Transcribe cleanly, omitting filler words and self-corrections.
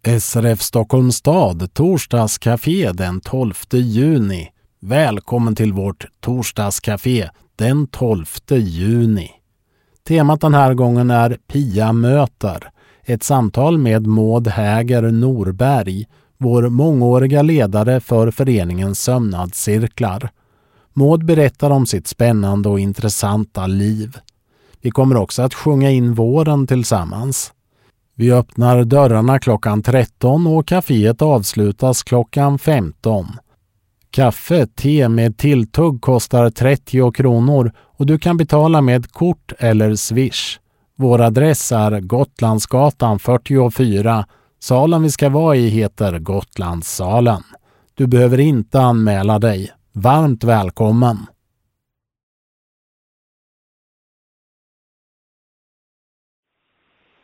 SRF Stockholms stad, torsdagscafé den 12 juni. Välkommen till vårt torsdagscafé den 12 juni. Temat den här gången är Pia möter. Ett samtal med Maud Häger Norberg, vår mångåriga ledare för föreningens sömnadscirklar. Maud berättar om sitt spännande och intressanta liv. Vi kommer också att sjunga in våren tillsammans. Vi öppnar dörrarna klockan 13 och kaféet avslutas klockan 15. Kaffe, te med tilltugg kostar 30 kronor och du kan betala med kort eller swish. Vår adress är Gotlandsgatan 44. Salen vi ska vara i heter Gotlandssalen. Du behöver inte anmäla dig. Varmt välkommen!